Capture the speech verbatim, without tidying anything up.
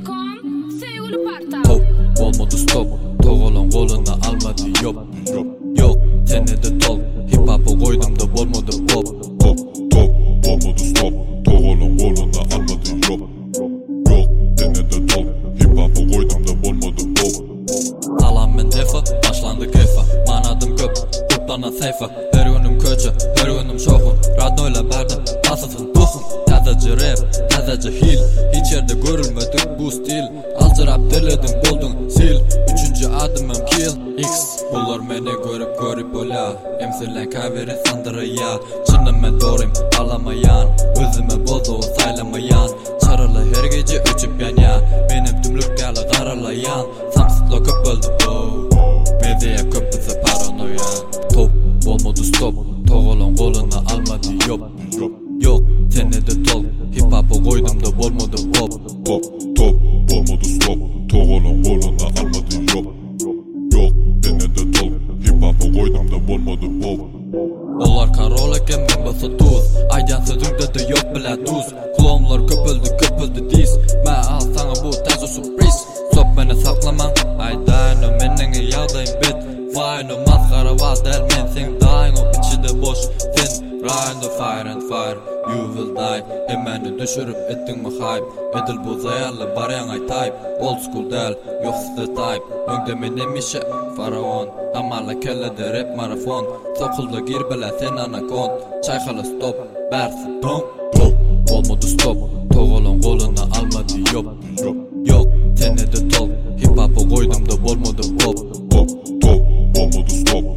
com sevgili parta. Top olmadı stop, toğolon koluna almadı yok. Yok, tenede tol, hip hop'u koydum da olmadı pop. Top, top, olmadı stop, toğolon koluna almadı yok. Yok, tenede tol, hip hop'u koydum da olmadı pop. Alan men defa, başlandı kefa, manadım köp, kutlana sayfa. Her günüm köçü, her günüm şokun, radnoyla berdim, basıtın tuhum. Tazıcı rap, tazıcı hil, hiç yerde görülmedik bu stil. Alcırap derledin buldun sil, üçüncü adımım kill. X, bunlar meni görüp görüp ola, emsilen kaveri sandırıya. Çınım men doğruyum, alamayan, özüme bozu saylamayan. Çarılı her gece öçüp yan ya, benim tümlük gâlı karalayan. Samsızla köp öldü oh, medyaya köpüse paranoya. Top, olmadı stop, toğolon koluna almadı yok. Yok, tenede tol, hip hop'u koydum da olmadı pop. Top, top, olmadı stop, toğolon koluna almadı yok. Yok, tenede tol, hip hop'u koydum da olmadı pop. Onlar karoleken men basa tuz, aydan sözümde de yok bile tuz. Klonlar köpüldü köpüldü diz, ma al sana bu tazo sürpriz. Stop beni saklaman, aydan o menenge yağdayım bit. Fine o maskara var der men sen dying o içi boş sen. Ryan the fire and fire, you will die. Hemeni düşürüp ettin mi hype? Edil bu zayarlı barayan ay type. Old school del, yok size type. Öngde menem işe faraon, amarla kellede rap marafon. Sokulda gir bela sen anakon, çaykalı stop, bersin don. Top, olmadı stop, toğolon koluna almadı yok. Yok, tenede tol, hip hop'u koydum da olmadı pop. Top, top, olmadı stop,